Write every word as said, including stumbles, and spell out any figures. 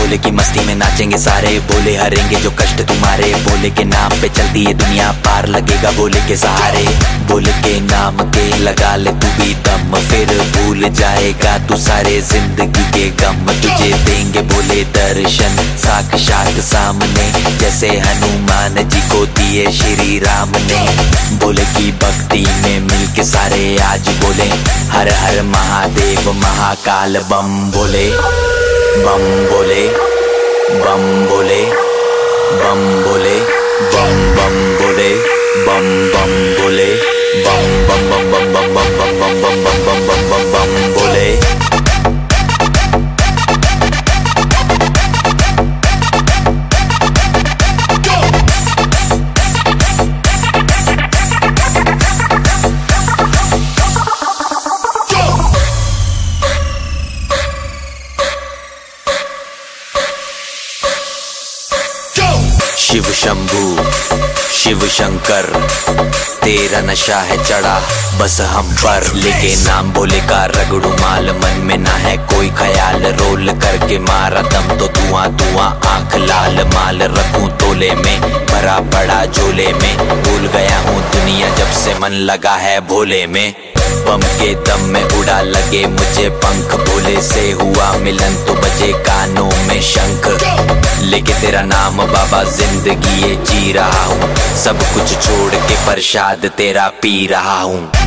भोले की मस्ती में नाचेंगे सारे, भोले हरेंगे जो कष्ट तुम्हारे, भोले के नाम पे चलती है दुनिया, पार लगेगा भोले के सहारे। भोले के नाम के लगा ले तू भी दम, फिर भूल जाएगा तू सारे जिंदगी के गम। तुझे देंगे भोले दर्शन साक्षात सामने, जैसे हनुमान जी को दिए श्री राम ने। भोले की भक्ति में मिलके सारे आज बोले, हर हर महादेव महाकाल बम बोले, बम बोले, बम बोले, बम बोले, बम बम बोले, बम बम बोले, बम बम बम बम बम बम बम बम बम बम बम बम बम बोले। शिव शंभू शिव शंकर तेरा नशा है चढ़ा बस हम पर, लेके नाम भोले का रगड़ू माल, मन में ना है कोई ख्याल, रोल करके मारा दम तो धुआं धुआं आंख लाल। माल रखूं तोले में भरा पड़ा झोले में, भूल गया हूँ दुनिया जब से मन लगा है भोले में। बम के दम में उड़ा लगे मुझे पंख, भोले से हुआ मिलन तो बजे कानों में शंख। लेके तेरा नाम बाबा जिंदगी ये जी रहा हूँ, सब कुछ छोड़ के प्रसाद तेरा पी रहा हूँ।